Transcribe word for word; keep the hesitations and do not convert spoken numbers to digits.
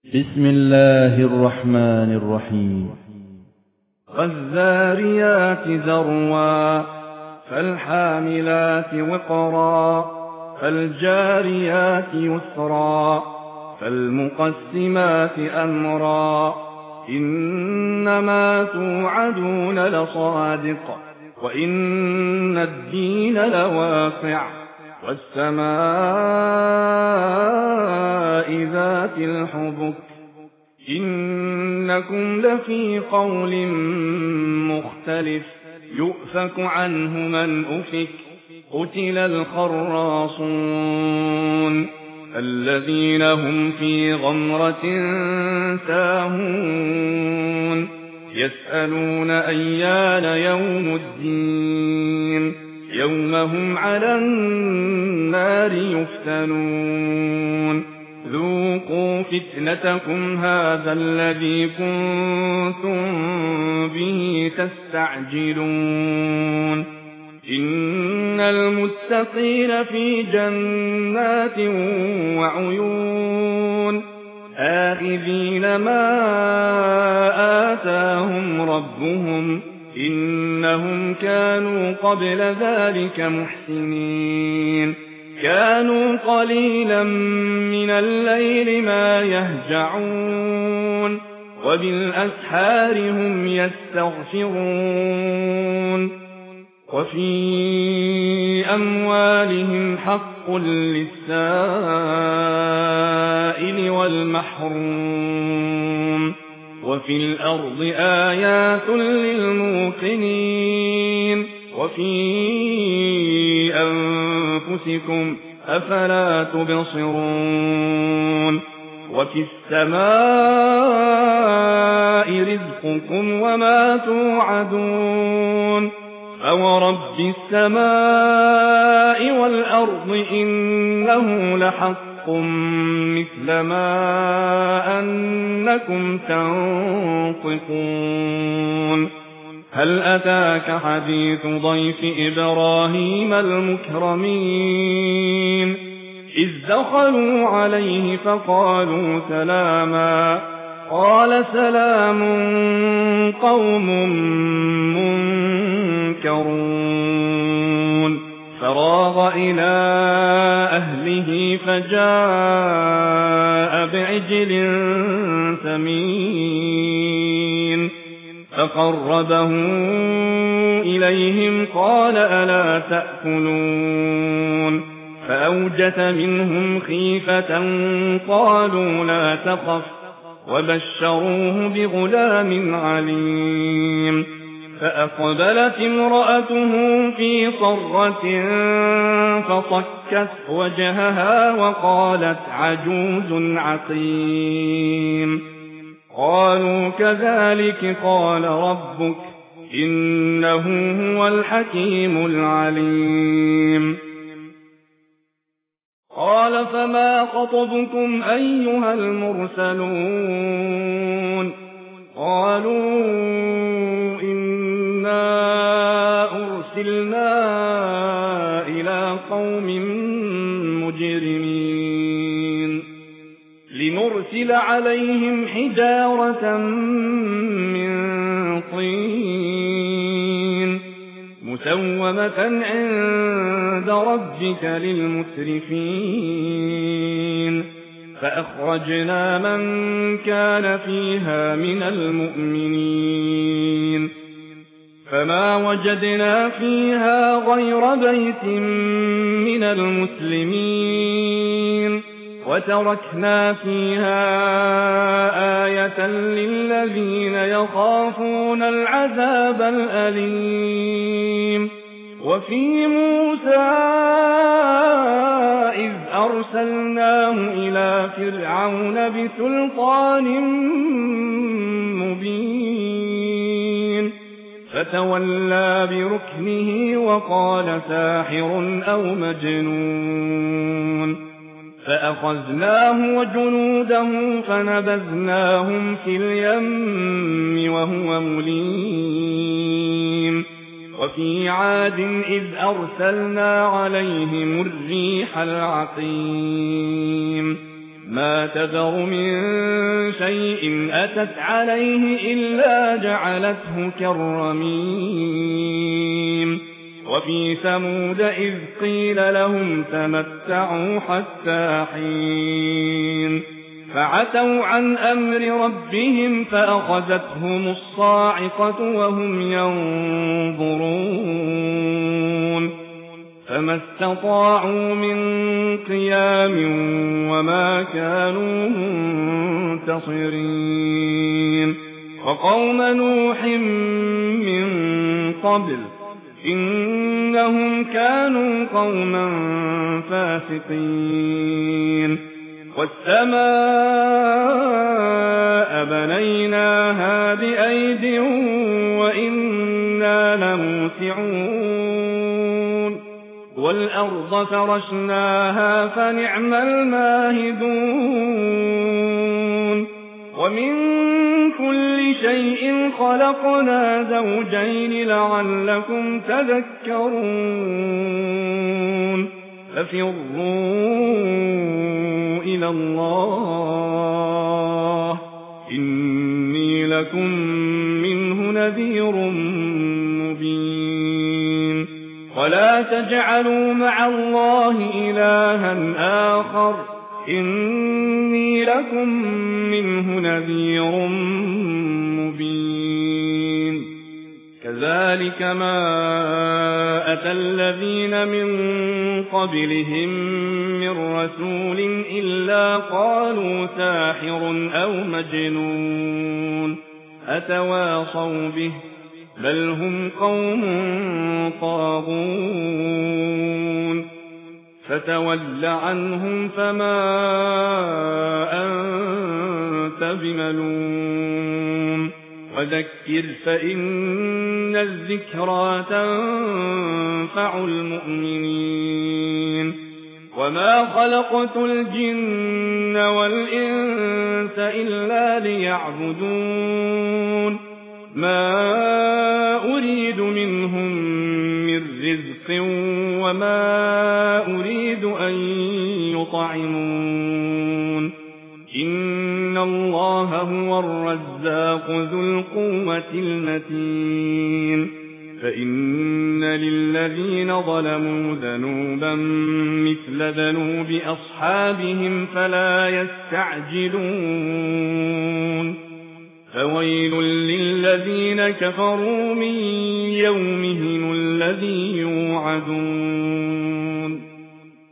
بسم الله الرحمن الرحيم. والذاريات ذروا فالحاملات وقرا فالجاريات يسرا فالمقسمات أمرا إنما توعدون لصادق وإن الدين لواقع والسماء ذات الحبك إنكم لفي قول مختلف يؤفك عنه من أفك قتل الخراصون الذين هم في غمرة ساهون يسألون أيان يوم الدين يوم هم على النار يفتنون ذوقوا فتنتكم هذا الذي كنتم به تستعجلون إن المتقين في جنات وعيون آخذين ما آتاهم ربهم إنهم كانوا قبل ذلك محسنين كانوا قليلا من الليل ما يهجعون وبالأسحار هم يستغفرون وفي أموالهم حق للسائل والمحروم وفي الأرض آيات للموقنين وفي أنفسكم أفلا تبصرون وفي السماء رزقكم وما توعدون فورب السماء والأرض إنه لحق مثل ما أنكم تنطقون هل أتاك حديث ضيف إبراهيم المكرمين إذ دخلوا عليه فقالوا سلاما قال سلام قوم منكرون فراغ إلى أهله فجاء بعجل سمين فقربه إليهم قال ألا تأكلون فأوجس منهم خيفة قالوا لا تخف وبشروه بغلام عليم فأقبلت امرأته في صرة فصكت وجهها وقالت عجوز عقيم قالوا كذلك قال ربك إنه هو الحكيم العليم قال فما خطبكم أيها المرسلون قالوا إنا أرسلنا إلى قوم مجرمين لنرسل عليهم حجارة من طين مسومة عند ربك للمسرفين فأخرجنا من كان فيها من المؤمنين فما وجدنا فيها غير بيت من المسلمين وتركنا فيها آية للذين يخافون العذاب الأليم وفي موسى إذ أرسلناه إلى فرعون بسلطان مبين فتولى بركنه وقال ساحر أو مجنون فأخذناه وجنوده فنبذناهم في اليم وهو مليم وفي عاد إذ أرسلنا عليهم الريح العقيم ما تذر من شيء أتت عليه إلا جعلته كالرميم وفي ثمود إذ قيل لهم تمتعوا حتى حين فعتوا عن أمر ربهم فأخذتهم الصاعقة وهم ينظرون فما استطاعوا من قيام وما كانوا منتصرين وقوم نوح من قبل إنهم كانوا قوما فاسقين والسماء بنيناها بأيد وإنا لموسعون والأرض فرشناها فنعم الماهدون ومن كل شيء خلقنا زوجين لعلكم تذكرون ففروا إلى الله إني لكم منه نذير مبين ولا تجعلوا مع الله إلها آخر إني لكم منه نذير مبين كذلك ما أتى الذين من قبلهم من رسول إلا قالوا ساحر أو مجنون أتواصوا به بل هم قوم طاغون فتول عنهم فما أنت بملوم وذكر فإن الذكرى تنفع المؤمنين وما خلقت الجن والإنس إلا ليعبدون ما أريد منهم من رزق وما أريد أن يطعمون إن الله هو الرزاق ذو القوة المتين فإن للذين ظلموا ذنوبا مثل ذنوب أصحابهم فلا يستعجلون فويل للذين كفروا من يومهم الذي يوعدون